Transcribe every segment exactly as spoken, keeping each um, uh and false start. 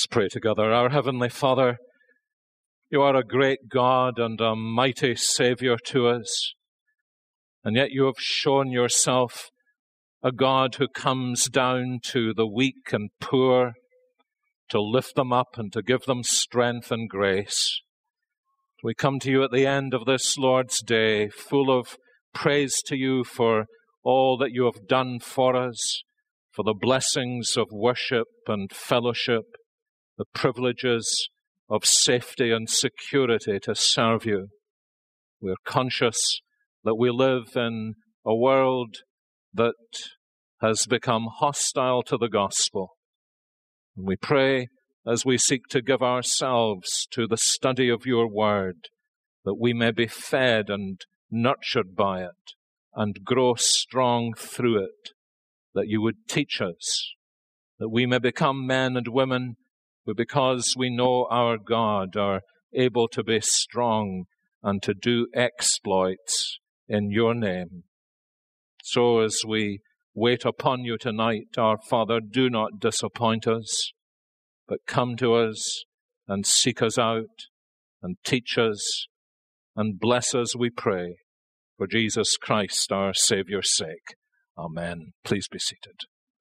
Let's pray together. Our Heavenly Father, you are a great God and a mighty Savior to us, and yet you have shown yourself a God who comes down to the weak and poor to lift them up and to give them strength and grace. We come to you at the end of this Lord's Day, full of praise to you for all that you have done for us, for the blessings of worship and fellowship, the privileges of safety and security to serve you. We're conscious that we live in a world that has become hostile to the gospel. And we pray as we seek to give ourselves to the study of your word, that we may be fed and nurtured by it and grow strong through it, that you would teach us, that we may become men and women who, because we know our God, are able to be strong and to do exploits in your name. So as we wait upon you tonight, our Father, do not disappoint us, but come to us and seek us out and teach us and bless us, we pray, for Jesus Christ, our Savior's sake. Amen. Please be seated.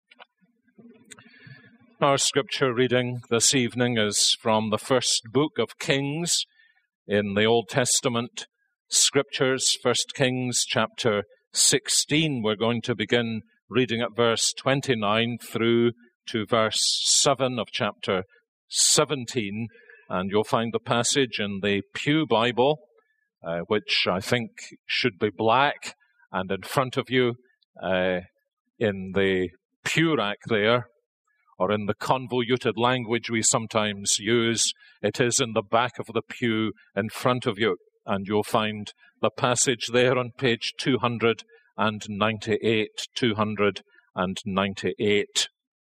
Our scripture reading this evening is from the first book of Kings in the Old Testament scriptures, First Kings chapter sixteen. We're going to begin reading at verse twenty-nine through to verse seven of chapter seventeen, and you'll find the passage in the Pew Bible, uh, which I think should be black, and in front of you uh, in the pew rack there, or in the convoluted language we sometimes use, it is in the back of the pew in front of you, and you'll find the passage there on page two hundred ninety-eight, two hundred ninety-eight.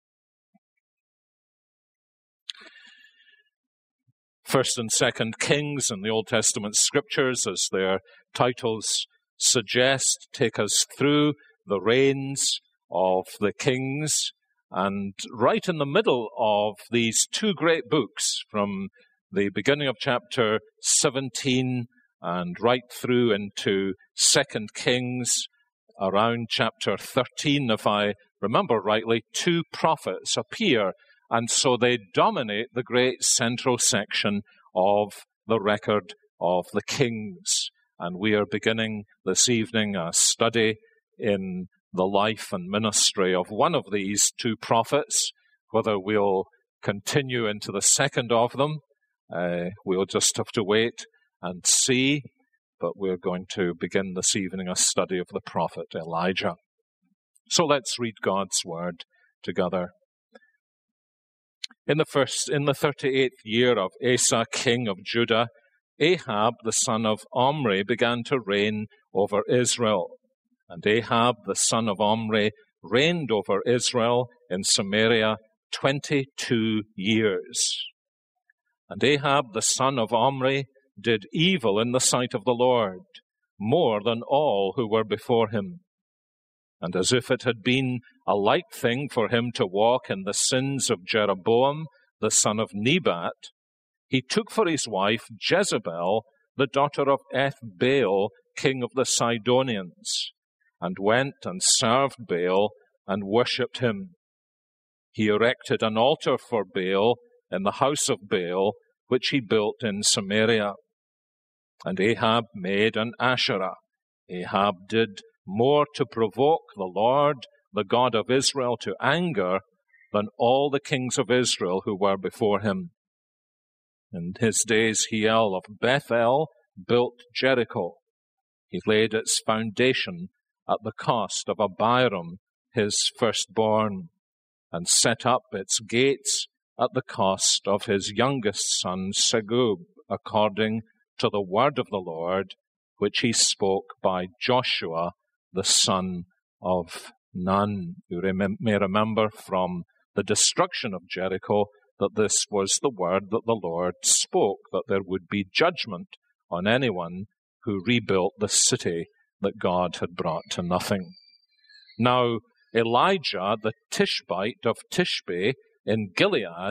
First and Second Kings in the Old Testament scriptures, as their titles suggest, take us through the reigns of the kings. And right in the middle of these two great books, from the beginning of chapter seventeen and right through into Second Kings, around chapter thirteen, if I remember rightly, two prophets appear, and so they dominate the great central section of the record of the kings. And we are beginning this evening a study in the life and ministry of one of these two prophets. Whether we'll continue into the second of them, uh, we'll just have to wait and see. But we're going to begin this evening a study of the prophet Elijah. So let's read God's word together. In the first, in the thirty-eighth year of Asa, king of Judah, Ahab, the son of Omri, began to reign over Israel. And Ahab, the son of Omri, reigned over Israel in Samaria twenty-two years. And Ahab, the son of Omri, did evil in the sight of the Lord, more than all who were before him. And as if it had been a light thing for him to walk in the sins of Jeroboam, the son of Nebat, he took for his wife Jezebel, the daughter of Ethbaal, king of the Sidonians, and went and served Baal and worshipped him. He erected an altar for Baal in the house of Baal, which he built in Samaria. And Ahab made an Asherah. Ahab did more to provoke the Lord, the God of Israel, to anger than all the kings of Israel who were before him. In his days, Hiel of Bethel built Jericho. He laid its foundation at the cost of Abiram, his firstborn, and set up its gates at the cost of his youngest son, Segub, according to the word of the Lord, which he spoke by Joshua, the son of Nun. You may remember from the destruction of Jericho that this was the word that the Lord spoke, that there would be judgment on anyone who rebuilt the city that God had brought to nothing. Now, Elijah, the Tishbite of Tishbe in Gilead,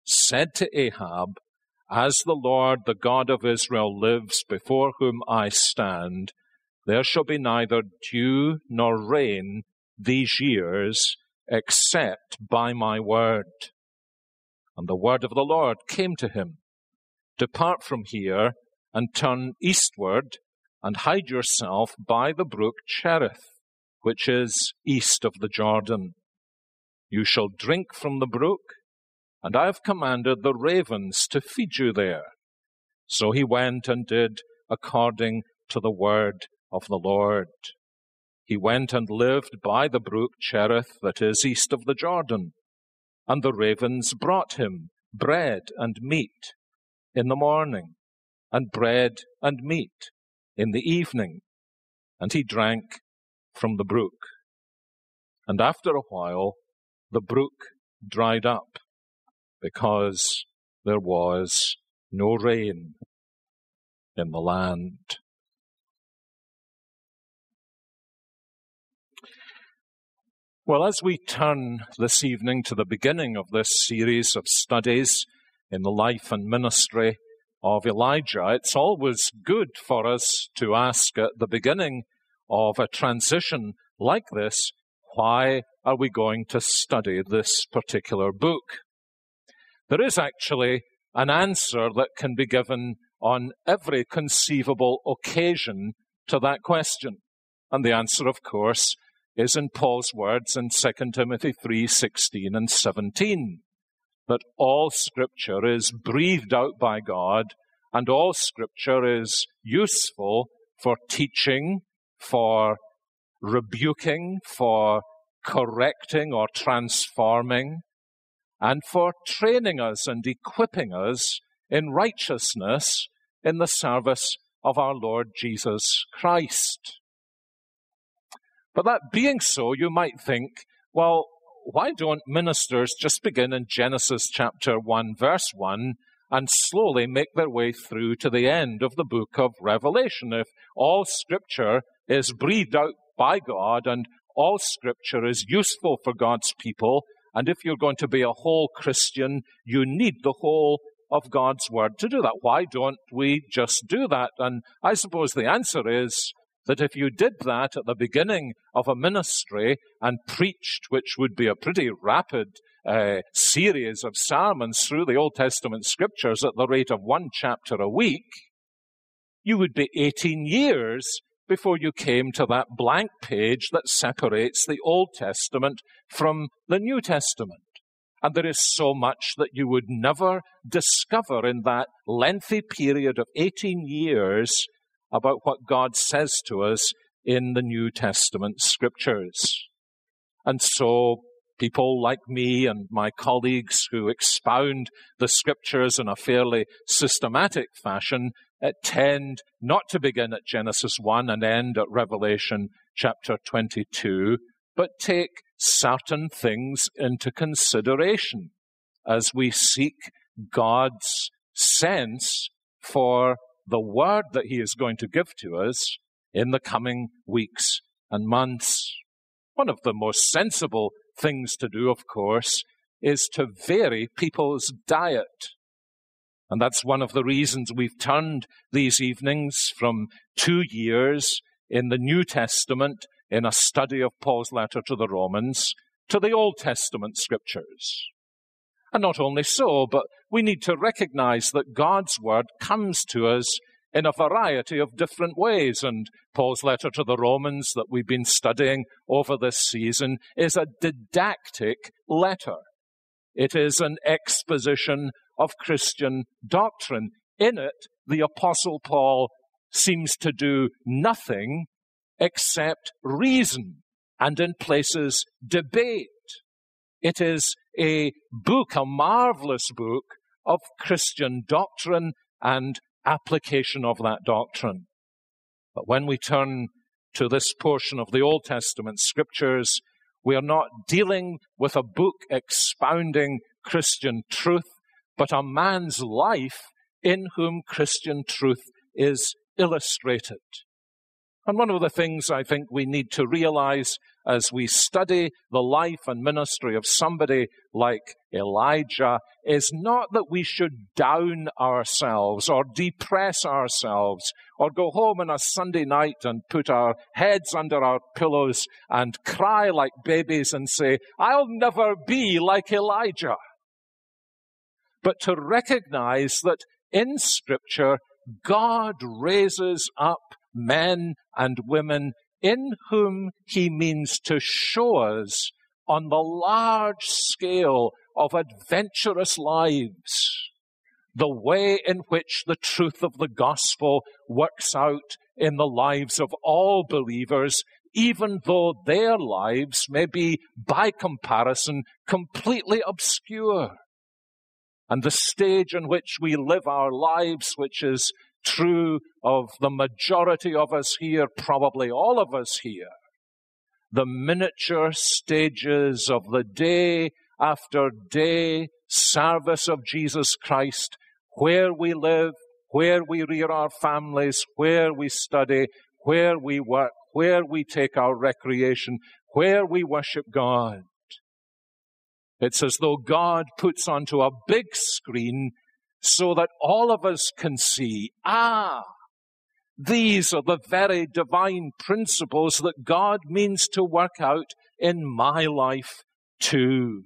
said to Ahab, "As the Lord, the God of Israel, lives before whom I stand, there shall be neither dew nor rain these years, except by my word." And the word of the Lord came to him, "Depart from here and turn eastward and hide yourself by the brook Cherith, which is east of the Jordan. You shall drink from the brook, and I have commanded the ravens to feed you there." So he went and did according to the word of the Lord. He went and lived by the brook Cherith that is east of the Jordan, and the ravens brought him bread and meat in the morning, and bread and meat in the evening, and he drank from the brook. And after a while, the brook dried up, because there was no rain in the land. Well, as we turn this evening to the beginning of this series of studies in the life and ministry of Elijah, it's always good for us to ask at the beginning of a transition like this, why are we going to study this particular book? There is actually an answer that can be given on every conceivable occasion to that question. And the answer, of course, is in Paul's words in Second Timothy three sixteen and seventeen, that all Scripture is breathed out by God, and all Scripture is useful for teaching, for rebuking, for correcting or transforming, and for training us and equipping us in righteousness in the service of our Lord Jesus Christ. But that being so, you might think, well, why don't ministers just begin in Genesis chapter one, verse one, and slowly make their way through to the end of the book of Revelation? If all Scripture is breathed out by God and all Scripture is useful for God's people, and if you're going to be a whole Christian, you need the whole of God's Word to do that. Why don't we just do that? And I suppose the answer is that if you did that at the beginning of a ministry and preached, which would be a pretty rapid uh, series of sermons through the Old Testament Scriptures at the rate of one chapter a week, you would be eighteen years before you came to that blank page that separates the Old Testament from the New Testament. And there is so much that you would never discover in that lengthy period of eighteen years about what God says to us in the New Testament Scriptures. And so people like me and my colleagues who expound the Scriptures in a fairly systematic fashion tend not to begin at Genesis one and end at Revelation chapter twenty-two, but take certain things into consideration as we seek God's sense for the word that he is going to give to us in the coming weeks and months. One of the most sensible things to do, of course, is to vary people's diet. And that's one of the reasons we've turned these evenings from two years in the New Testament in a study of Paul's letter to the Romans to the Old Testament Scriptures. And not only so, but we need to recognize that God's Word comes to us in a variety of different ways. And Paul's letter to the Romans that we've been studying over this season is a didactic letter. It is an exposition of Christian doctrine. In it, the Apostle Paul seems to do nothing except reason and in places debate. It is a book, a marvelous book of Christian doctrine and application of that doctrine. But when we turn to this portion of the Old Testament Scriptures, we are not dealing with a book expounding Christian truth, but a man's life in whom Christian truth is illustrated. And one of the things I think we need to realize as we study the life and ministry of somebody like Elijah is not that we should down ourselves or depress ourselves or go home on a Sunday night and put our heads under our pillows and cry like babies and say, I'll never be like Elijah. But to recognize that in Scripture, God raises up men and women in whom he means to show us on the large scale of adventurous lives the way in which the truth of the gospel works out in the lives of all believers, even though their lives may be, by comparison, completely obscure. And the stage in which we live our lives, which is true of the majority of us here, probably all of us here, the miniature stages of the day after day service of Jesus Christ, where we live, where we rear our families, where we study, where we work, where we take our recreation, where we worship God. It's as though God puts onto a big screen so that all of us can see, ah, these are the very divine principles that God means to work out in my life too.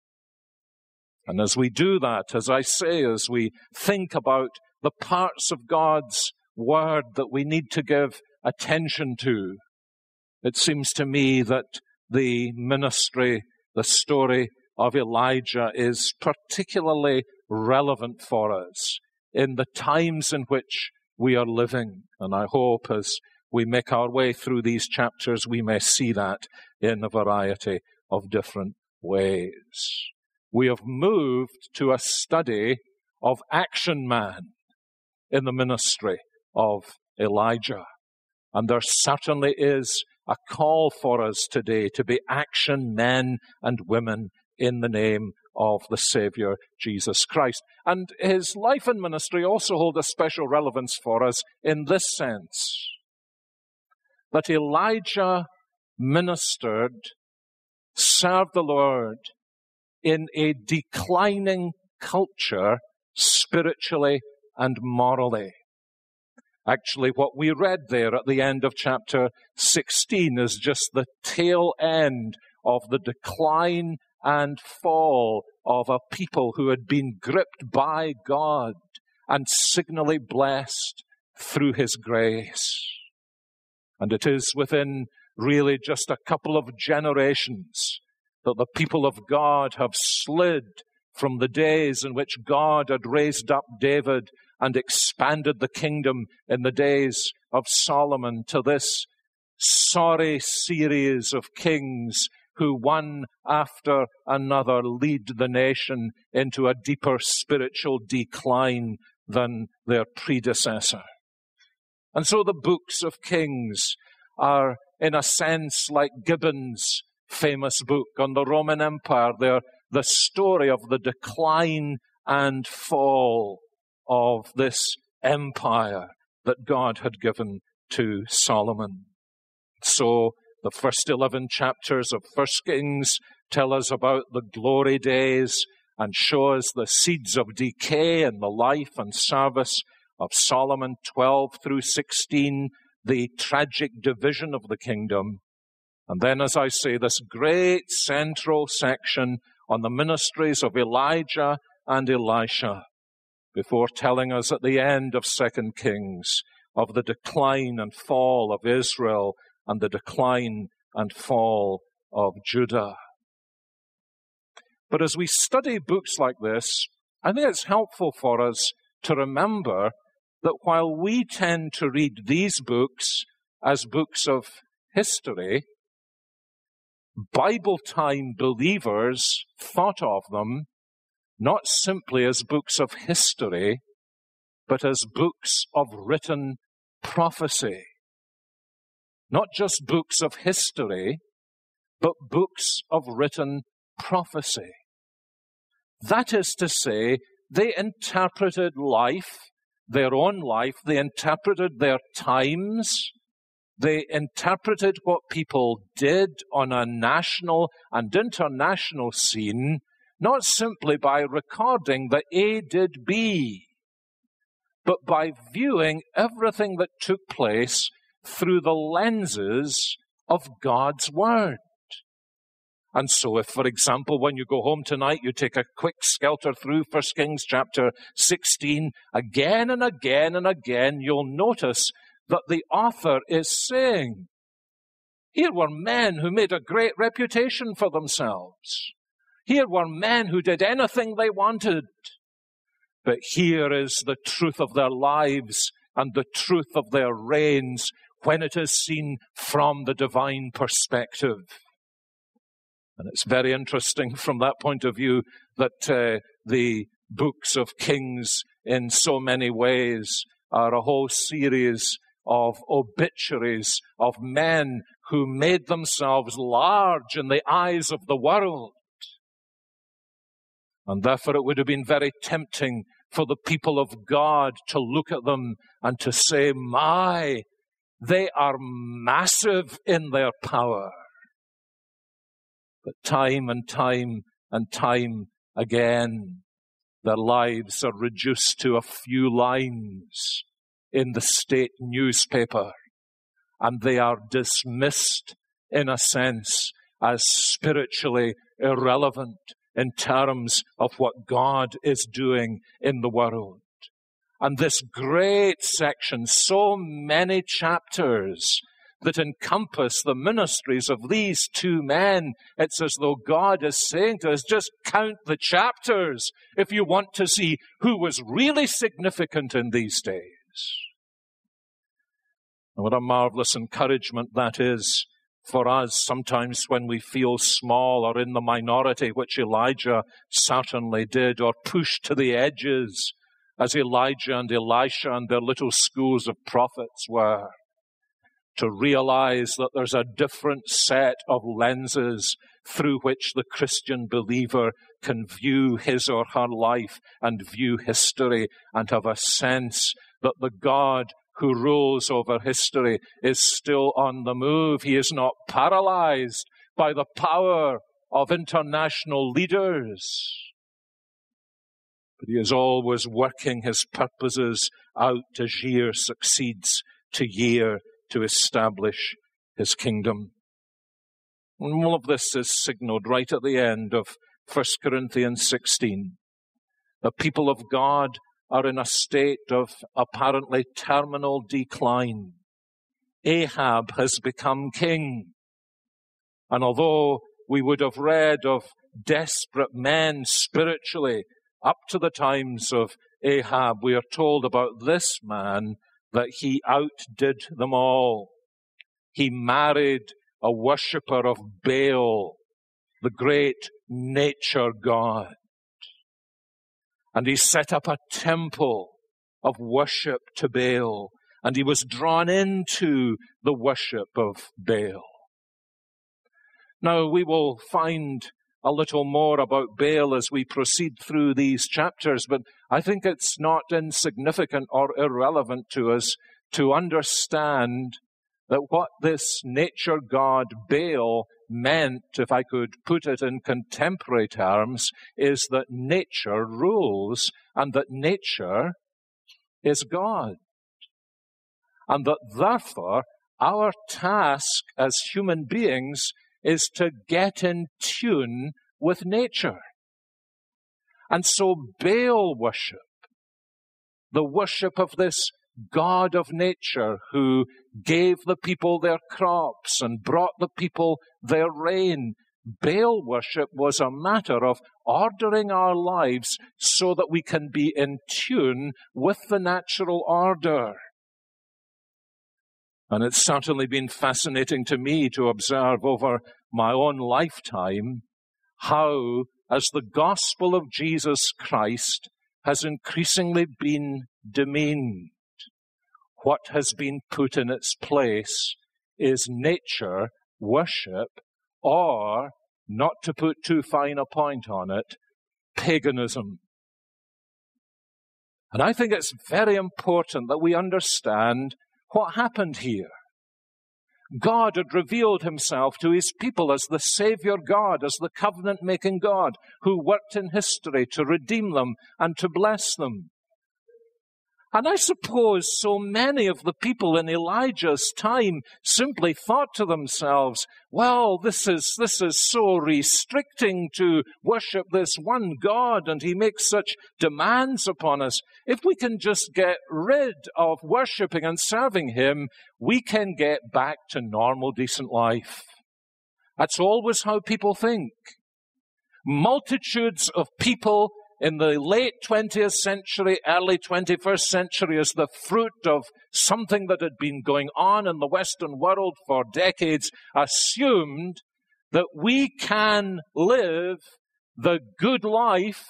And as we do that, as I say, as we think about the parts of God's word that we need to give attention to, it seems to me that the ministry, the story of Elijah is particularly relevant for us in the times in which we are living. And I hope as we make our way through these chapters, we may see that in a variety of different ways. We have moved to a study of action man in the ministry of Elijah. And there certainly is a call for us today to be action men and women in the name of the Savior, Jesus Christ. And his life and ministry also hold a special relevance for us in this sense, that Elijah ministered, served the Lord in a declining culture spiritually and morally. Actually, what we read there at the end of chapter sixteen is just the tail end of the decline and fall of a people who had been gripped by God and signally blessed through his grace. And it is within really just a couple of generations that the people of God have slid from the days in which God had raised up David and expanded the kingdom in the days of Solomon to this sorry series of kings who one after another lead the nation into a deeper spiritual decline than their predecessor. And so the books of Kings are, in a sense, like Gibbon's famous book on the Roman Empire. They're the story of the decline and fall of this empire that God had given to Solomon. So the first eleven chapters of First Kings tell us about the glory days and show us the seeds of decay in the life and service of Solomon. Twelve through sixteen, the tragic division of the kingdom. And then, as I say, this great central section on the ministries of Elijah and Elisha, before telling us at the end of Second Kings of the decline and fall of Israel and the decline and fall of Judah. But as we study books like this, I think it's helpful for us to remember that while we tend to read these books as books of history, Bible time believers thought of them not simply as books of history, but as books of written prophecy. Not just books of history, but books of written prophecy. That is to say, they interpreted life, their own life, they interpreted their times, They interpreted what people did on a national and international scene, not simply by recording that A did B, but by viewing everything that took place through the lenses of God's Word. And so if, for example, when you go home tonight, you take a quick skelter through First Kings chapter sixteen, again and again and again, you'll notice that the author is saying, here were men who made a great reputation for themselves. Here were men who did anything they wanted. But here is the truth of their lives and the truth of their reigns when it is seen from the divine perspective. And it's very interesting from that point of view that uh, the books of Kings in so many ways are a whole series of obituaries of men who made themselves large in the eyes of the world. And therefore it would have been very tempting for the people of God to look at them and to say, my, they are massive in their power. But time and time and time again, their lives are reduced to a few lines in the state newspaper, and they are dismissed, in a sense, as spiritually irrelevant in terms of what God is doing in the world. And this great section, so many chapters that encompass the ministries of these two men, it's as though God is saying to us, just count the chapters if you want to see who was really significant in these days. And what a marvelous encouragement that is for us sometimes when we feel small or in the minority, which Elijah certainly did, or pushed to the edges as Elijah and Elisha and their little schools of prophets were. To realize that there's a different set of lenses through which the Christian believer can view his or her life and view history, and have a sense that the God who rules over history is still on the move. He is not paralyzed by the power of international leaders, but he is always working his purposes out as year succeeds to year to establish his kingdom. And all of this is signaled right at the end of First Corinthians sixteen. The people of God are in a state of apparently terminal decline. Ahab has become king. And although we would have read of desperate men spiritually up to the times of Ahab, we are told about this man that he outdid them all. He married a worshipper of Baal, the great nature god. And he set up a temple of worship to Baal, and he was drawn into the worship of Baal. Now, we will find a little more about Baal as we proceed through these chapters, but I think it's not insignificant or irrelevant to us to understand that what this nature god Baal meant, if I could put it in contemporary terms, is that nature rules and that nature is God. And that therefore our task as human beings is to get in tune with nature. And so Baal worship, the worship of this God of nature who gave the people their crops and brought the people their rain, Baal worship was a matter of ordering our lives so that we can be in tune with the natural order. And it's certainly been fascinating to me to observe over my own lifetime how, as the gospel of Jesus Christ has increasingly been demeaned, what has been put in its place is nature worship, or, not to put too fine a point on it, paganism. And I think it's very important that we understand what happened here. God had revealed himself to his people as the Savior God, as the covenant-making God who worked in history to redeem them and to bless them. And I suppose so many of the people in Elijah's time simply thought to themselves, well, this is, this is so restricting to worship this one God, and he makes such demands upon us. If we can just get rid of worshiping and serving him, we can get back to normal, decent life. That's always how people think. Multitudes of people in the late twentieth century, early twenty-first century, as the fruit of something that had been going on in the Western world for decades, assumed that we can live the good life,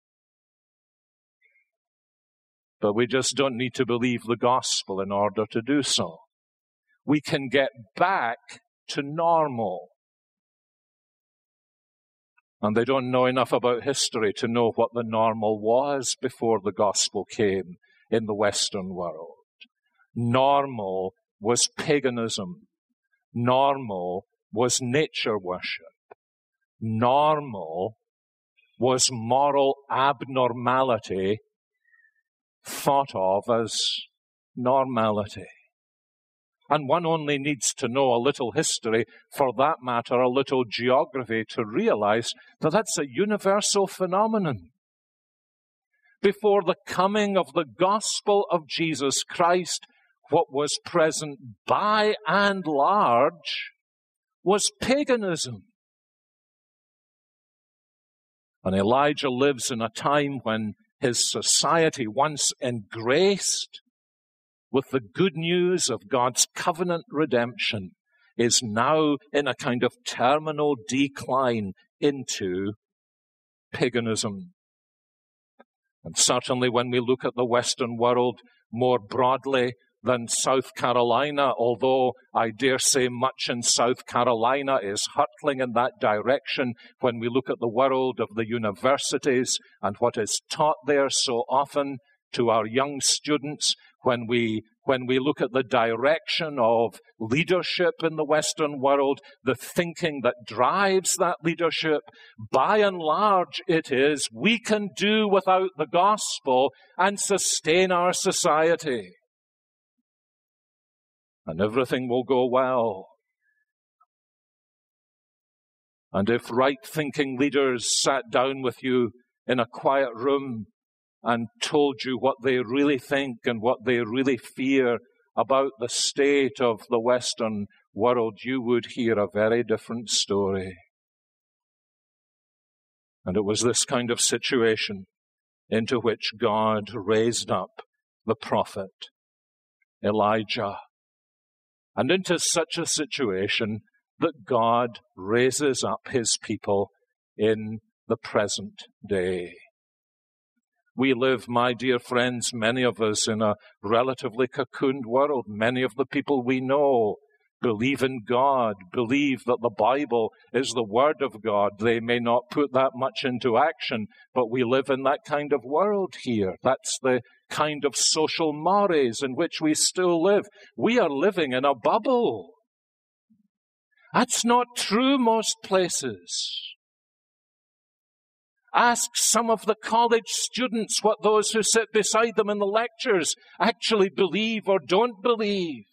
but we just don't need to believe the gospel in order to do so. We can get back to normal. And they don't know enough about history to know what the normal was before the gospel came in the Western world. Normal was paganism. Normal was nature worship. Normal was moral abnormality thought of as normality. And one only needs to know a little history, for that matter, a little geography, to realize that that's a universal phenomenon. Before the coming of the gospel of Jesus Christ, what was present by and large was paganism. And Elijah lives in a time when his society, once engraced with the good news of God's covenant redemption, is now in a kind of terminal decline into paganism. And certainly when we look at the Western world more broadly than South Carolina, although I dare say much in South Carolina is hurtling in that direction, when we look at the world of the universities and what is taught there so often to our young students, when we when we look at the direction of leadership in the Western world, the thinking that drives that leadership, by and large it is, we can do without the gospel and sustain our society. And everything will go well. And if right-thinking leaders sat down with you in a quiet room and told you what they really think and what they really fear about the state of the Western world, you would hear a very different story. And it was this kind of situation into which God raised up the prophet Elijah. And into such a situation that God raises up his people in the present day. We live, my dear friends, many of us, in a relatively cocooned world. Many of the people we know believe in God, believe that the Bible is the Word of God. They may not put that much into action, but we live in that kind of world here. That's the kind of social mores in which we still live. We are living in a bubble. That's not true most places. Ask some of the college students what those who sit beside them in the lectures actually believe or don't believe.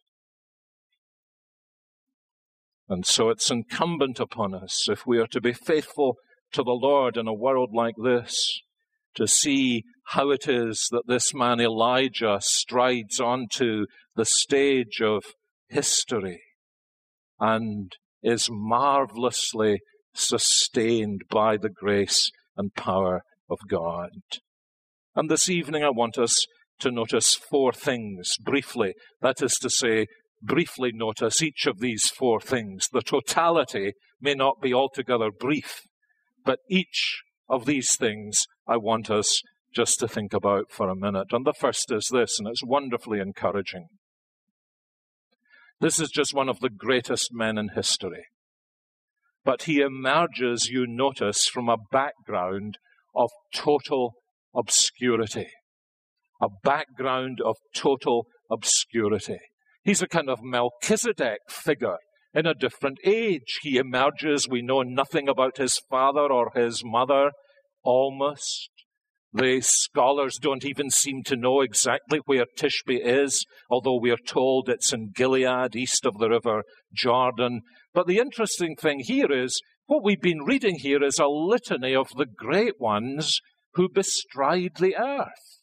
And so it's incumbent upon us, if we are to be faithful to the Lord in a world like this, to see how it is that this man Elijah strides onto the stage of history and is marvelously sustained by the grace and power of God. And this evening I want us to notice four things briefly. That is to say, briefly notice each of these four things. The totality may not be altogether brief, but each of these things I want us just to think about for a minute. And the first is this, and it's wonderfully encouraging. This is just one of the greatest men in history. But he emerges, you notice, from a background of total obscurity. A background of total obscurity. He's a kind of Melchizedek figure in a different age. He emerges. We know nothing about his father or his mother, almost. The scholars don't even seem to know exactly where Tishbe is, although we are told it's in Gilead, east of the river Jordan. But the interesting thing here is, what we've been reading here is a litany of the great ones who bestride the earth,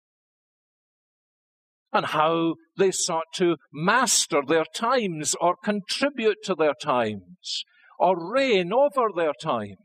and how they sought to master their times, or contribute to their times, or reign over their times.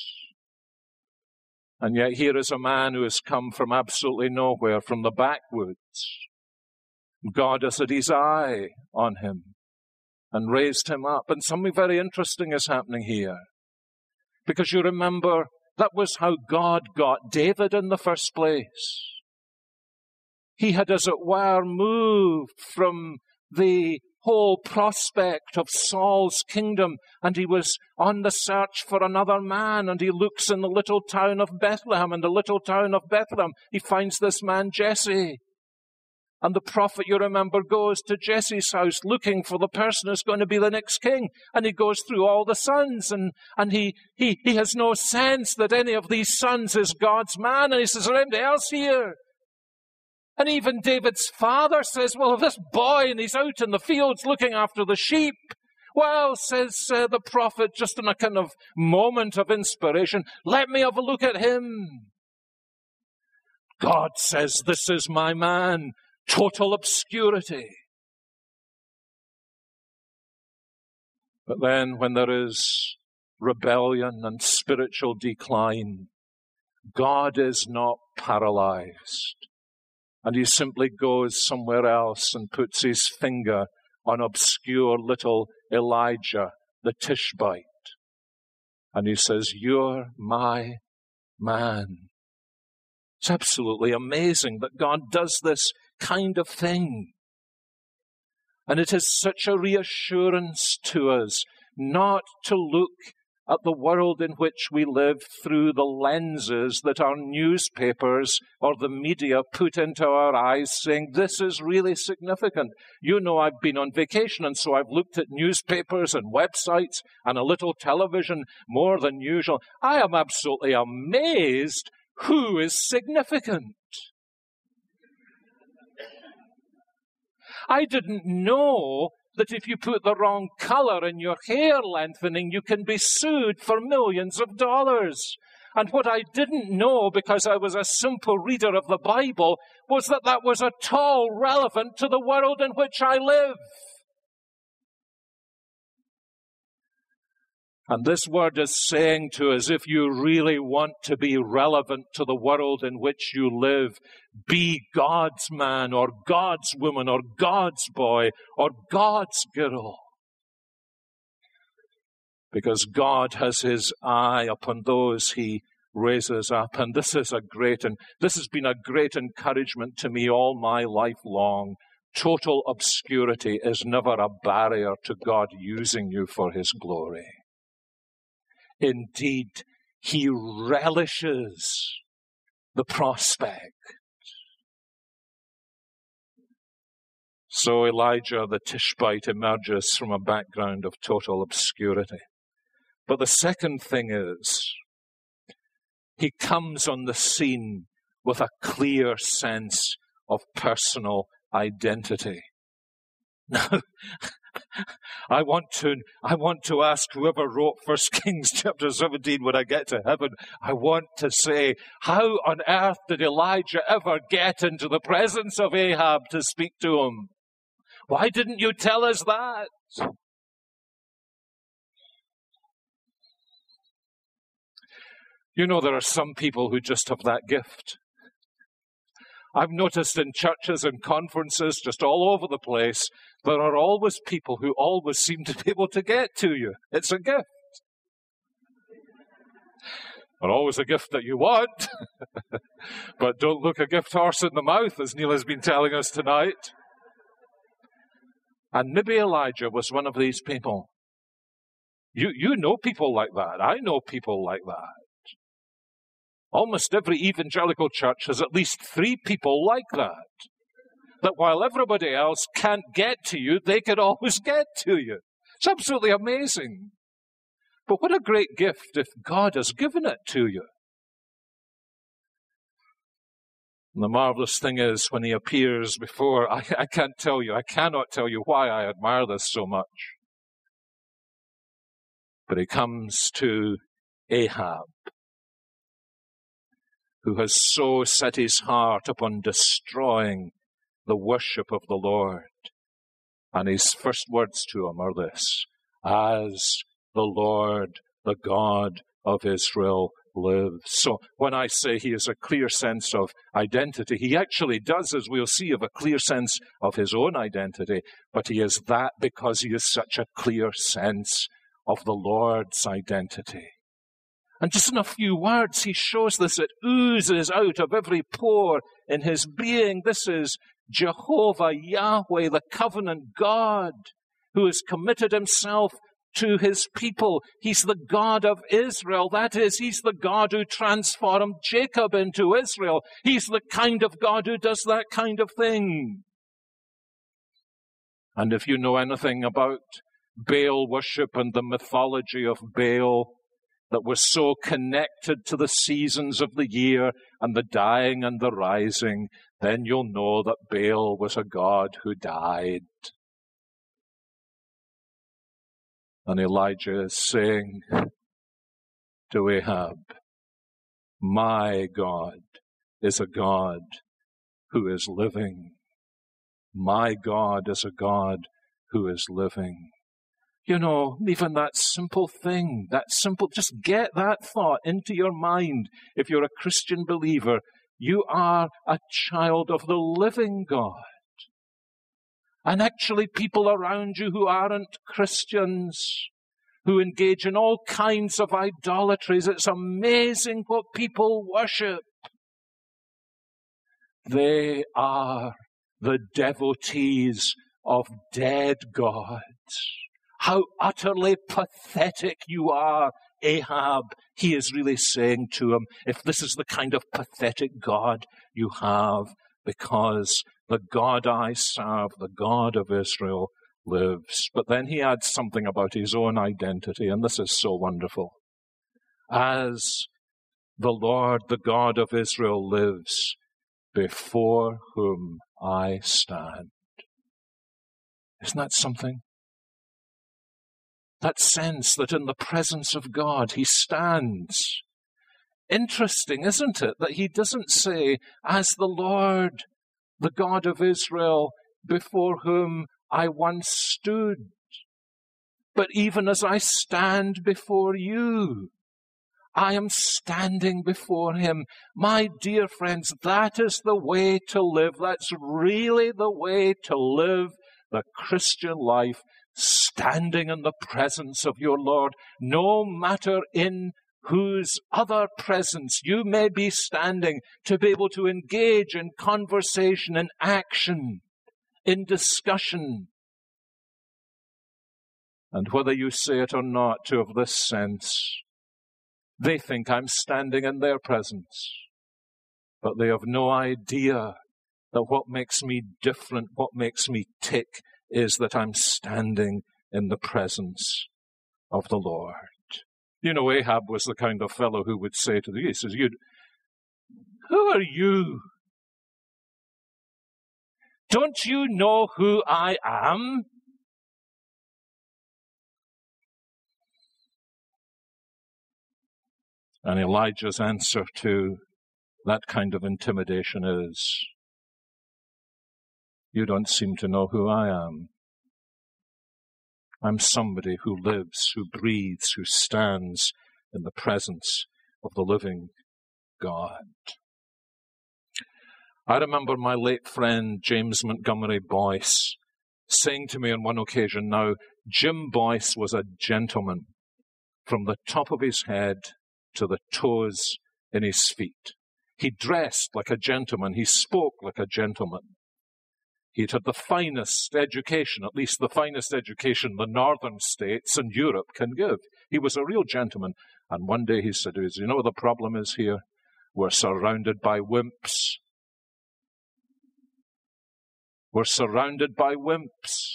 And yet here is a man who has come from absolutely nowhere, from the backwoods. God has had his eye on him and raised him up. And something very interesting is happening here. Because you remember, that was how God got David in the first place. He had, as it were, moved from the whole prospect of Saul's kingdom, and he was on the search for another man, and he looks in the little town of Bethlehem. In the little town of Bethlehem, he finds this man Jesse. And the prophet, you remember, goes to Jesse's house looking for the person who's going to be the next king. And he goes through all the sons, and, and he, he, he has no sense that any of these sons is God's man. And he says, "Is there anybody else here?" And even David's father says, "Well, this boy, and he's out in the fields looking after the sheep." "Well," says uh, the prophet, just in a kind of moment of inspiration, "let me have a look at him." God says, "This is my man." Total obscurity. But then when there is rebellion and spiritual decline, God is not paralyzed. And he simply goes somewhere else and puts his finger on obscure little Elijah, the Tishbite. And he says, "You're my man." It's absolutely amazing that God does this kind of thing. And it is such a reassurance to us not to look at the world in which we live through the lenses that our newspapers or the media put into our eyes, saying, "This is really significant." You know, I've been on vacation, and so I've looked at newspapers and websites and a little television more than usual. I am absolutely amazed who is significant. I didn't know that if you put the wrong color in your hair lengthening, you can be sued for millions of dollars. And what I didn't know, because I was a simple reader of the Bible, was that that was at all relevant to the world in which I live. And this word is saying to us, if you really want to be relevant to the world in which you live, be God's man or God's woman or God's boy or God's girl. Because God has his eye upon those he raises up. And this is a great, and this has been a great encouragement to me all my life long. Total obscurity is never a barrier to God using you for his glory. Indeed, he relishes the prospect. So Elijah the Tishbite emerges from a background of total obscurity. But the second thing is, he comes on the scene with a clear sense of personal identity. Now, I want to, I want to ask whoever wrote First Kings chapter seventeen when I get to heaven, I want to say, how on earth did Elijah ever get into the presence of Ahab to speak to him? Why didn't you tell us that? You know, there are some people who just have that gift. I've noticed in churches and conferences just all over the place, there are always people who always seem to be able to get to you. It's a gift. Not always a gift that you want, but don't look a gift horse in the mouth, as Neil has been telling us tonight. And maybe Elijah was one of these people. You, you know people like that. I know people like that. Almost every evangelical church has at least three people like that. that while everybody else can't get to you, they can always get to you. It's absolutely amazing. But what a great gift if God has given it to you. And the marvelous thing is when he appears before, I, I can't tell you, I cannot tell you why I admire this so much. But he comes to Ahab, who has so set his heart upon destroying the worship of the Lord. And his first words to him are this: as the Lord, the God of Israel, lives. So when I say he has a clear sense of identity, he actually does, as we'll see, have a clear sense of his own identity, but he is that because he has such a clear sense of the Lord's identity. And just in a few words, he shows this. It oozes out of every pore in his being. This is Jehovah, Yahweh, the covenant God, who has committed himself to his people. He's the God of Israel. That is, he's the God who transformed Jacob into Israel. He's the kind of God who does that kind of thing. And if you know anything about Baal worship and the mythology of Baal that was so connected to the seasons of the year and the dying and the rising, then you'll know that Baal was a god who died. And Elijah is saying to Ahab, my God is a God who is living. My God is a God who is living. You know, even that simple thing, that simple, just get that thought into your mind. If you're a Christian believer, you are a child of the living God. And actually people around you who aren't Christians, who engage in all kinds of idolatries, it's amazing what people worship. They are the devotees of dead gods. How utterly pathetic you are, Ahab. He is really saying to him, if this is the kind of pathetic God you have, because the God I serve, the God of Israel, lives. But then he adds something about his own identity, and this is so wonderful. As the Lord, the God of Israel, lives, before whom I stand. Isn't that something? That sense that in the presence of God he stands. Interesting, isn't it, that he doesn't say, as the Lord, the God of Israel, before whom I once stood, but even as I stand before you, I am standing before him. My dear friends, that is the way to live. That's really the way to live the Christian life, standing in the presence of your Lord, no matter in whose other presence you may be standing, to be able to engage in conversation, in action, in discussion. And whether you say it or not, to have this sense, they think I'm standing in their presence, but they have no idea that what makes me different, what makes me tick, is that I'm standing in the presence of the Lord. You know, Ahab was the kind of fellow who would say to the, he says, you, who are you? Don't you know who I am? And Elijah's answer to that kind of intimidation is, you don't seem to know who I am. I'm somebody who lives, who breathes, who stands in the presence of the living God. I remember my late friend James Montgomery Boyce saying to me on one occasion, now, Jim Boyce was a gentleman from the top of his head to the toes in his feet. He dressed like a gentleman. He spoke like a gentleman. He'd had the finest education, at least the finest education the northern states and Europe can give. He was a real gentleman. And one day he said to us, you know what the problem is here? We're surrounded by wimps. We're surrounded by wimps.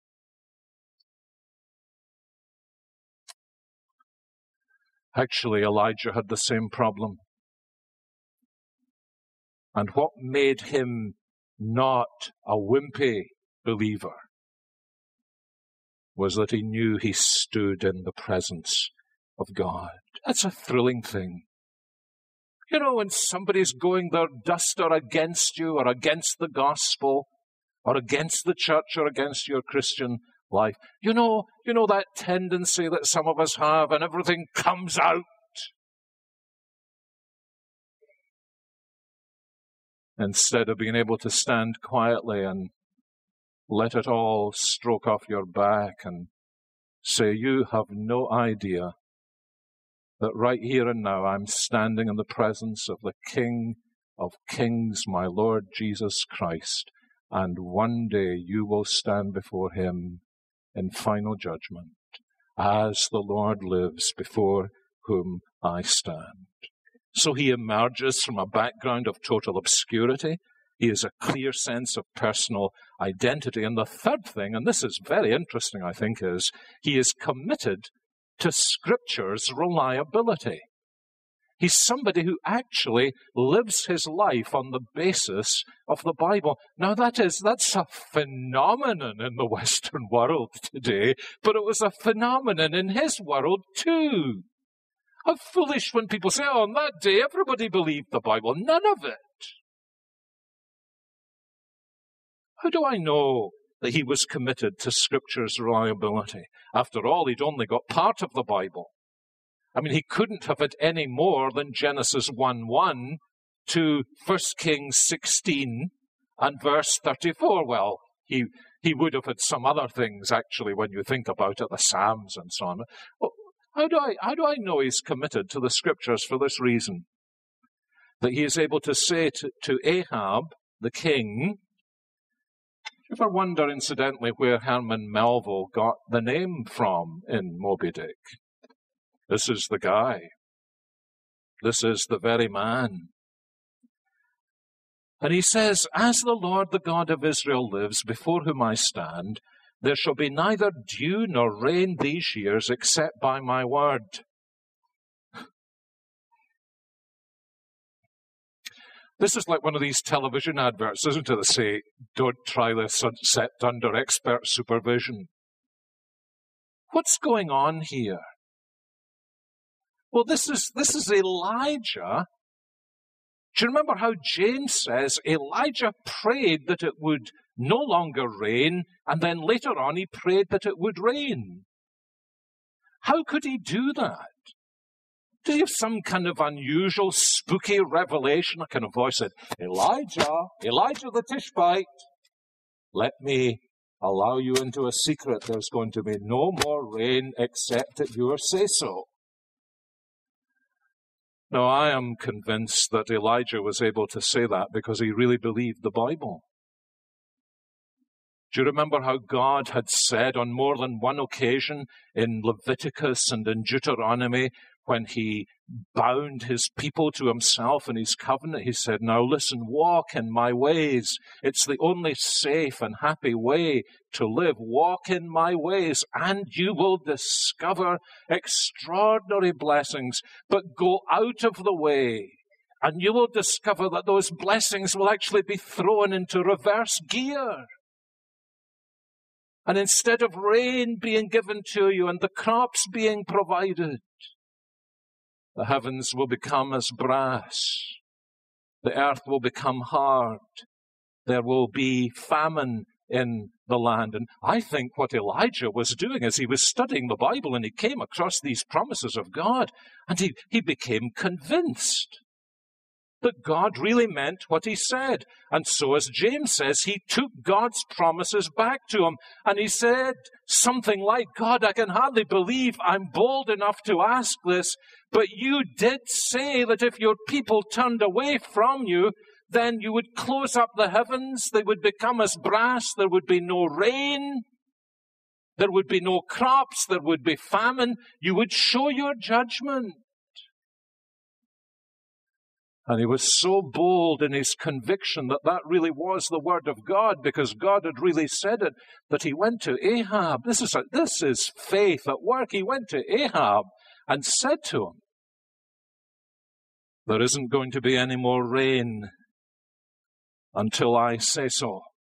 Actually, Elijah had the same problem. And what made him not a wimpy believer was that he knew he stood in the presence of God. That's a thrilling thing. You know, when somebody's going their duster against you or against the gospel or against the church or against your Christian life, you know, you know that tendency that some of us have and everything comes out. Instead of being able to stand quietly and let it all stroke off your back and say, you have no idea that right here and now I'm standing in the presence of the King of Kings, my Lord Jesus Christ, and one day you will stand before him in final judgment, as the Lord lives before whom I stand. So he emerges from a background of total obscurity. He has a clear sense of personal identity. And the third thing, and this is very interesting, I think, is he is committed to Scripture's reliability. He's somebody who actually lives his life on the basis of the Bible. Now, that is, that's a phenomenon in the Western world today, but it was a phenomenon in his world too. How foolish when people say, oh, on that day, everybody believed the Bible. None of it. How do I know that he was committed to Scripture's reliability? After all, he'd only got part of the Bible. I mean, he couldn't have had any more than Genesis one one to First Kings sixteen and verse thirty-four. Well, he he would have had some other things, actually, when you think about it, the Psalms and so on. Well, how do I, how do I know he's committed to the Scriptures for this reason? That he is able to say to, to Ahab, the king. Do you ever wonder, incidentally, where Herman Melville got the name from in Moby Dick? This is the guy. This is the very man. And he says, as the Lord, the God of Israel lives, before whom I stand, there shall be neither dew nor rain these years except by my word. This is like one of these television adverts, isn't it? They say, don't try this except under expert supervision. What's going on here? Well, this is, this is Elijah. Do you remember how James says Elijah prayed that it would no longer rain, and then later on he prayed that it would rain? How could he do that? Did he have some kind of unusual, spooky revelation? A kind of voice said, Elijah, Elijah the Tishbite, let me allow you into a secret. There's going to be no more rain except at your say-so. No, I am convinced that Elijah was able to say that because he really believed the Bible. Do you remember how God had said on more than one occasion in Leviticus and in Deuteronomy, when he bound his people to himself in his covenant, he said, now listen, walk in my ways. It's the only safe and happy way to live. Walk in my ways and you will discover extraordinary blessings. But go out of the way and you will discover that those blessings will actually be thrown into reverse gear. And instead of rain being given to you and the crops being provided, the heavens will become as brass. The earth will become hard. There will be famine in the land. And I think what Elijah was doing is he was studying the Bible and he came across these promises of God and he, he became convinced that God really meant what he said. And so, as James says, he took God's promises back to him. And he said something like, God, I can hardly believe I'm bold enough to ask this, but you did say that if your people turned away from you, then you would close up the heavens, they would become as brass, there would be no rain, there would be no crops, there would be famine, you would show your judgment. And he was so bold in his conviction that that really was the word of God, because God had really said it, that he went to Ahab. This is, a, this is faith at work. He went to Ahab and said to him, there isn't going to be any more rain until I say so.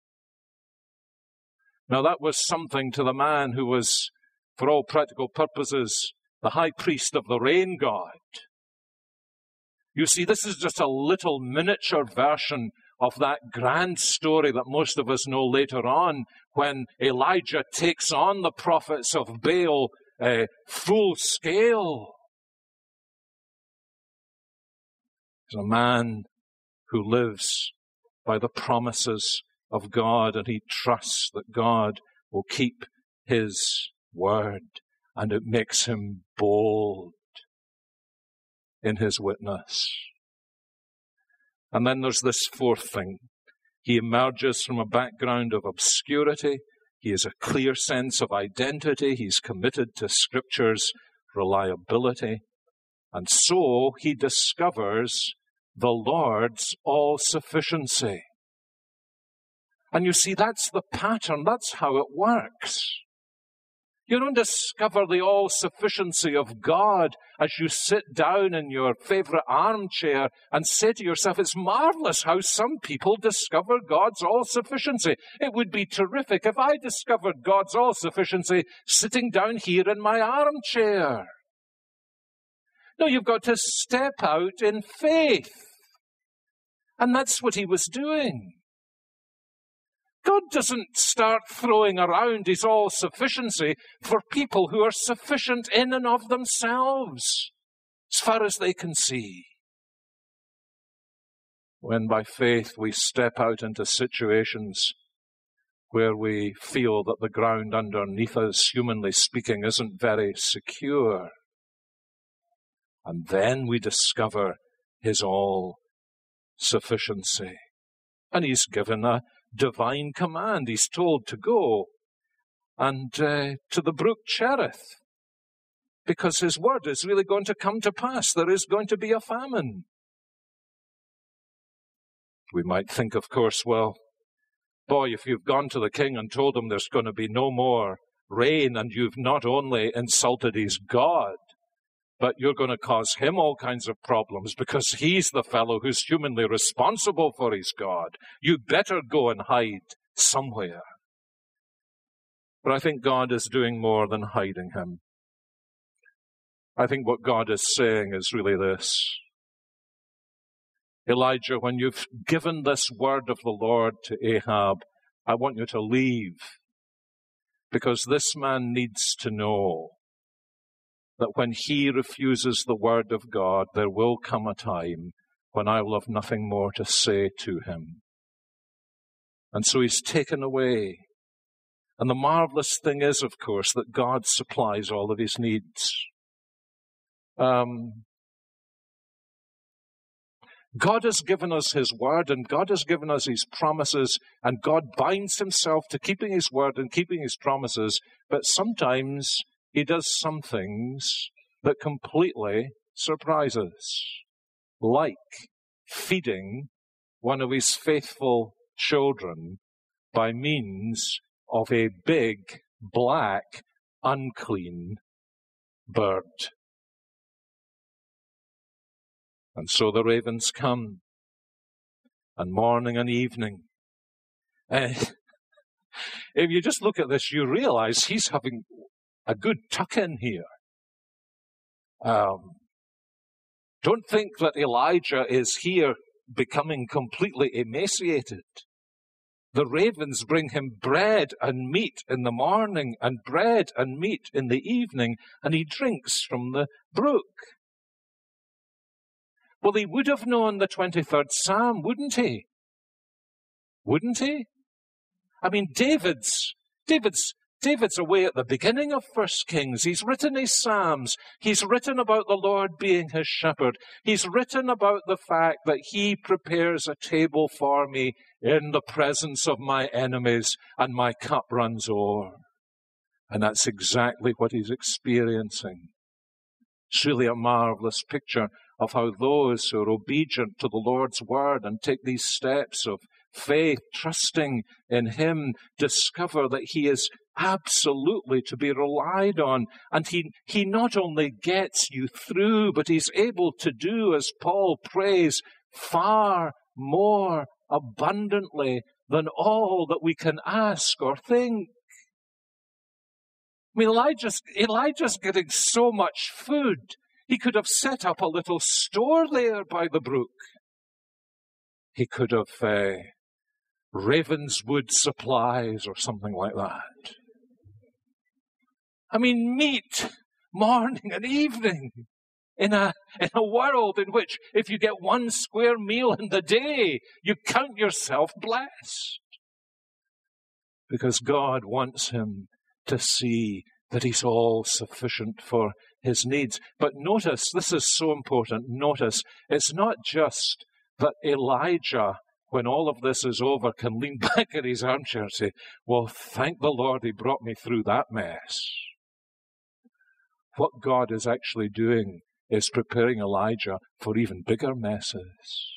Now that was something to the man who was, for all practical purposes, the high priest of the rain god. You see, this is just a little miniature version of that grand story that most of us know later on, when Elijah takes on the prophets of Baal uh, full scale. He's a man who lives by the promises of God, and he trusts that God will keep his word, and it makes him bold in his witness. And then there's this fourth thing. He emerges from a background of obscurity. He has a clear sense of identity. He's committed to Scripture's reliability. And so he discovers the Lord's all-sufficiency. And you see, that's the pattern. That's how it works. You don't discover the all-sufficiency of God as you sit down in your favorite armchair and say to yourself, it's marvelous how some people discover God's all-sufficiency. It would be terrific if I discovered God's all-sufficiency sitting down here in my armchair. No, you've got to step out in faith. And that's what he was doing. God doesn't start throwing around his all-sufficiency for people who are sufficient in and of themselves, as far as they can see. When by faith we step out into situations where we feel that the ground underneath us, humanly speaking, isn't very secure, and then we discover his all-sufficiency. And he's given a divine command. He's told to go and uh, to the brook Cherith, because his word is really going to come to pass. There is going to be a famine. We might think, of course, well, boy, if you've gone to the king and told him there's going to be no more rain, and you've not only insulted his God, but you're going to cause him all kinds of problems because he's the fellow who's humanly responsible for his God. You better go and hide somewhere. But I think God is doing more than hiding him. I think what God is saying is really this. Elijah, when you've given this word of the Lord to Ahab, I want you to leave, because this man needs to know that when he refuses the word of God, there will come a time when I will have nothing more to say to him. And so he's taken away. And the marvelous thing is, of course, that God supplies all of his needs. Um, God has given us his word, and God has given us his promises, and God binds himself to keeping his word and keeping his promises, but sometimes he does some things that completely surprise us, like feeding one of his faithful children by means of a big, black, unclean bird. And so the ravens come, and morning and evening. Uh, if you just look at this, you realize he's having a good tuck-in here. Um, don't think that Elijah is here becoming completely emaciated. The ravens bring him bread and meat in the morning and bread and meat in the evening, and he drinks from the brook. Well, he would have known the twenty-third Psalm, wouldn't he? Wouldn't he? I mean, David's, David's, David's away at the beginning of First Kings. He's written his Psalms. He's written about the Lord being his shepherd. He's written about the fact that he prepares a table for me in the presence of my enemies, and my cup runs over. And that's exactly what he's experiencing. It's really a marvelous picture of how those who are obedient to the Lord's word and take these steps of faith, trusting in him, discover that he is absolutely to be relied on. And he, he not only gets you through, but he's able to do, as Paul prays, far more abundantly than all that we can ask or think. I mean, Elijah's, Elijah's getting so much food. He could have set up a little store there by the brook. He could have uh, Ravenswood supplies or something like that. I mean, meat morning and evening in a, in a world in which if you get one square meal in the day, you count yourself blessed. Because God wants him to see that he's all sufficient for his needs. But notice, this is so important, notice, it's not just that Elijah, when all of this is over, can lean back in his armchair and say, well, thank the Lord he brought me through that mess. What God is actually doing is preparing Elijah for even bigger messes.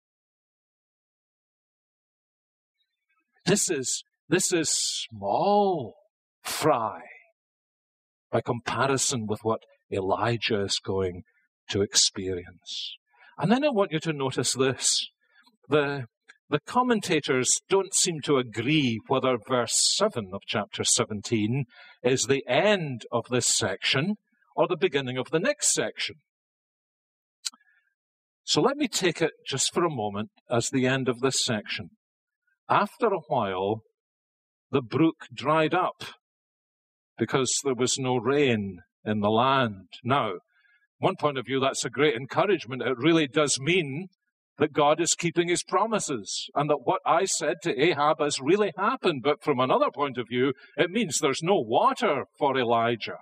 This is, this is small fry by comparison with what Elijah is going to experience. And then I want you to notice this. The, the commentators don't seem to agree whether verse seven of chapter seventeen is the end of this section or the beginning of the next section. So let me take it just for a moment as the end of this section. After a while, the brook dried up because there was no rain in the land. Now, one point of view, that's a great encouragement. It really does mean that God is keeping his promises and that what I said to Ahab has really happened. But from another point of view, it means there's no water for Elijah.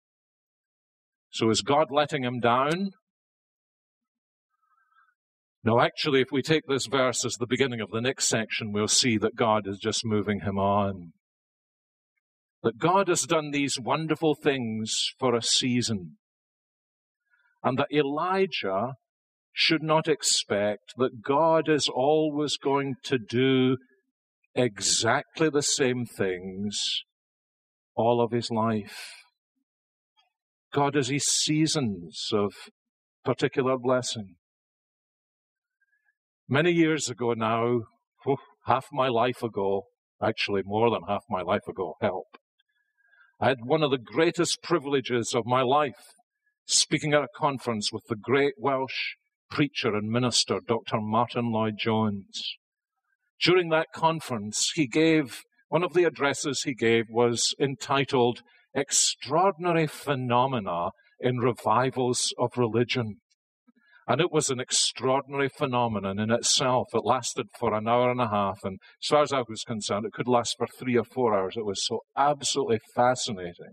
So is God letting him down? No, actually, if we take this verse as the beginning of the next section, we'll see that God is just moving him on. That God has done these wonderful things for a season. And that Elijah should not expect that God is always going to do exactly the same things all of his life. God has these seasons of particular blessing. Many years ago now, oh, half my life ago, actually more than half my life ago, help, I had one of the greatest privileges of my life, speaking at a conference with the great Welsh preacher and minister, Doctor Martin Lloyd-Jones. During that conference, he gave, one of the addresses he gave was entitled, Extraordinary Phenomena in Revivals of Religion. And it was an extraordinary phenomenon in itself. It lasted for an hour and a half. And as far as I was concerned, it could last for three or four hours. It was so absolutely fascinating.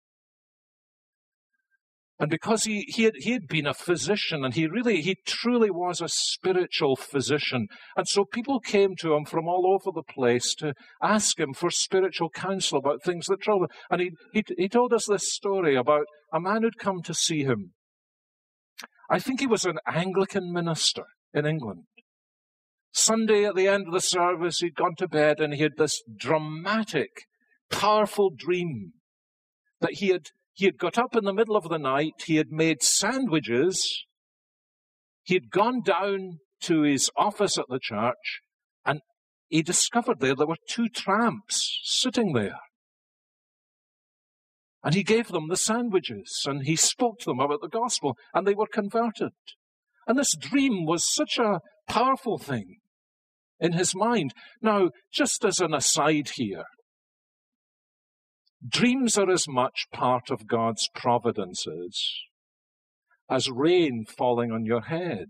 And because he, he, had, he had been a physician, and he really, he truly was a spiritual physician. And so people came to him from all over the place to ask him for spiritual counsel about things that troubled him. And he, he, he told us this story about a man who'd come to see him. I think he was an Anglican minister in England. Sunday at the end of the service, he'd gone to bed and he had this dramatic, powerful dream that he had, he had got up in the middle of the night, he had made sandwiches, he had gone down to his office at the church, and he discovered there there were two tramps sitting there. And he gave them the sandwiches, and he spoke to them about the gospel, and they were converted. And this dream was such a powerful thing in his mind. Now, just as an aside here, dreams are as much part of God's providences as rain falling on your head.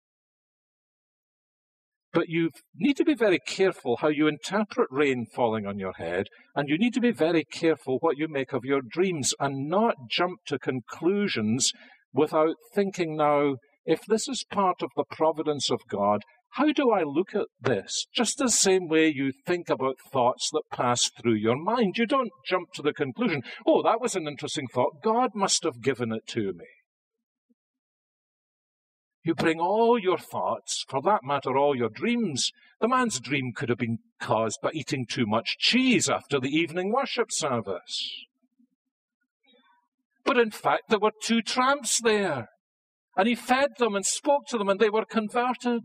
But you need to be very careful how you interpret rain falling on your head, and you need to be very careful what you make of your dreams, and not jump to conclusions without thinking, now, if this is part of the providence of God, how do I look at this? Just the same way you think about thoughts that pass through your mind. You don't jump to the conclusion, oh, that was an interesting thought. God must have given it to me. You bring all your thoughts, for that matter, all your dreams. The man's dream could have been caused by eating too much cheese after the evening worship service. But in fact, there were two tramps there, and he fed them and spoke to them, and they were converted.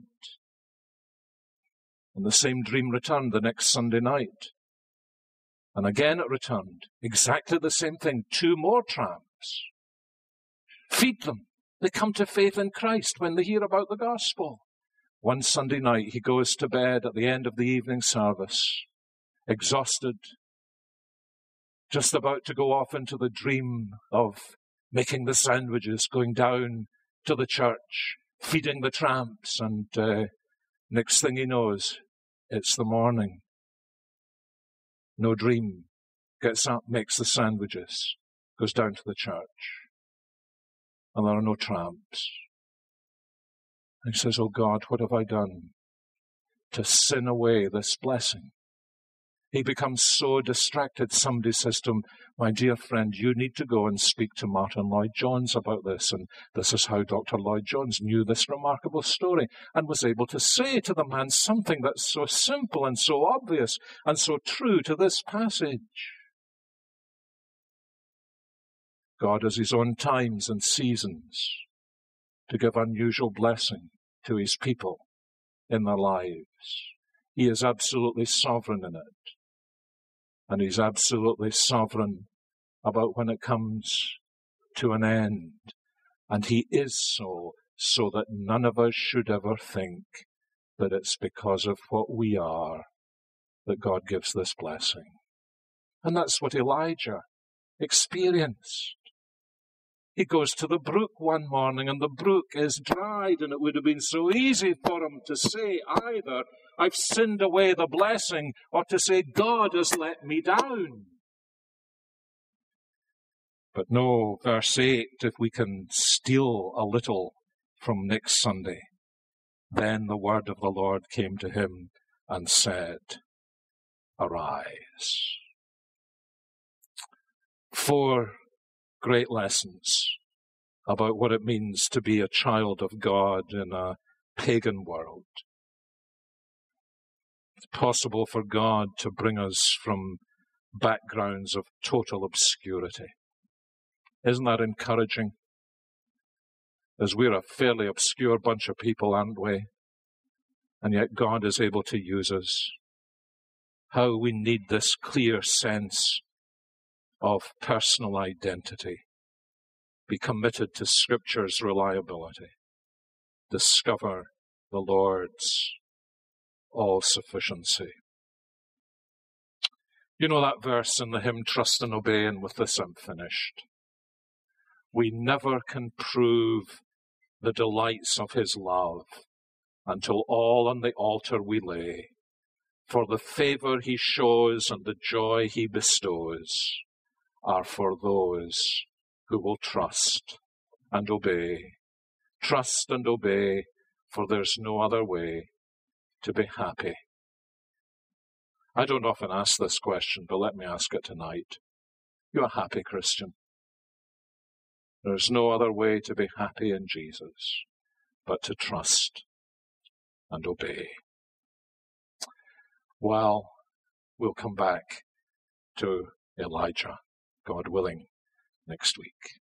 And the same dream returned the next Sunday night. And again it returned. Exactly the same thing. Two more tramps. Feed them. They come to faith in Christ when they hear about the gospel. One Sunday night, he goes to bed at the end of the evening service, exhausted, just about to go off into the dream of making the sandwiches, going down to the church, feeding the tramps, and uh, next thing he knows, it's the morning. No dream. Gets up, makes the sandwiches, goes down to the church. And there are no tramps. And he says, oh God, what have I done to sin away this blessing? He becomes so distracted. Somebody says to him, my dear friend, you need to go and speak to Martin Lloyd-Jones about this. And this is how Doctor Lloyd-Jones knew this remarkable story and was able to say to the man something that's so simple and so obvious and so true to this passage. God has his own times and seasons to give unusual blessing to his people in their lives. He is absolutely sovereign in it. And he's absolutely sovereign about when it comes to an end. And he is so, so that none of us should ever think that it's because of what we are that God gives this blessing. And that's what Elijah experienced. He goes to the brook one morning, and the brook is dried, and it would have been so easy for him to say either, I've sinned away the blessing, or to say, God has let me down. But no, verse eight, if we can steal a little from next Sunday, then the word of the Lord came to him and said, arise. Four great lessons about what it means to be a child of God in a pagan world. It's possible for God to bring us from backgrounds of total obscurity. Isn't that encouraging? As we're a fairly obscure bunch of people, aren't we? And yet God is able to use us. How we need this clear sense of personal identity. Be committed to Scripture's reliability. Discover the Lord's all-sufficiency. You know that verse in the hymn, Trust and Obey, and with this I'm finished. We never can prove the delights of his love until all on the altar we lay. For the favor he shows and the joy he bestows are for those who will trust and obey. Trust and obey, for there's no other way to be happy. I don't often ask this question, but let me ask it tonight. You a happy Christian? There's no other way to be happy in Jesus but to trust and obey. Well, we'll come back to Elijah, God willing, next week.